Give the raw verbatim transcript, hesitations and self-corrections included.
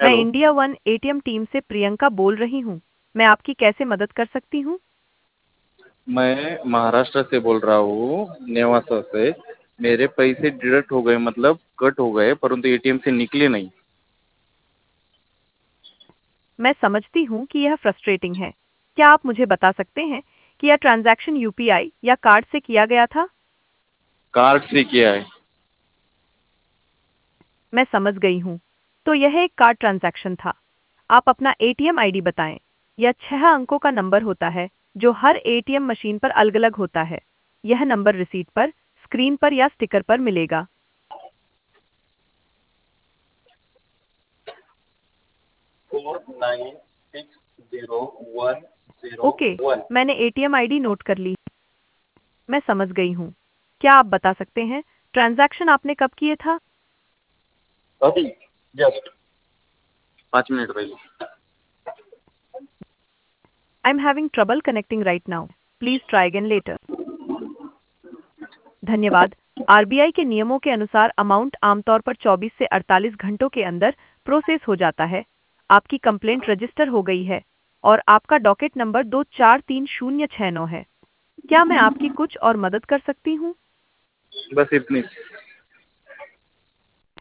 मैं hello. India one ATM team से प्रियंका बोल रही हूँ। मैं आपकी कैसे मदद कर सकती हूँ? मैं महाराष्ट्र से बोल रहा हूँ, नेवासा से। मेरे पैसे डिडक्ट हो गए, मतलब कट हो गए, परंतु एटीएम से निकले नहीं। मैं समझती हूँ कि यह फ्रस्ट्रेटिंग है। क्या आप मुझे बता सकते हैं कि यह ट्रांजैक्शन यूपीआई या कार्ड से किया गया था? कार्ड से किया है। मैं समझ गई हूँ। तो यह एक कार्ड ट्रांजैक्शन था। आप अपना एटीएम आईडी बताएं। यह छह अंकों का नंबर होता है जो हर एटीएम मशीन पर अलग-अलग होता है। यह नंबर रिसीट पर, स्क्रीन पर या स्टिकर पर मिलेगा। Four nine six zero one zero okay, one. मैंने एटीएम आईडी नोट कर ली। मैं समझ गई हूँ। क्या आप बता सकते हैं ट्रांजैक्शन आपने कब किए था? अभी जस्ट पाँच मिनट पहले। I am having trouble connecting right now. Please try again later. धन्यवाद। आरबीआई के नियमों के अनुसार अमाउंट आमतौर पर चौबीस से अड़तालीस घंटों के अंदर प्रोसेस हो जाता है। आपकी कंप्लेंट रजिस्टर हो गई है और आपका डॉकेट नंबर दो चार तीन शून्य छह नौ है। क्या मैं आपकी कुछ और मदद कर सकती हूँ? बस इतनी।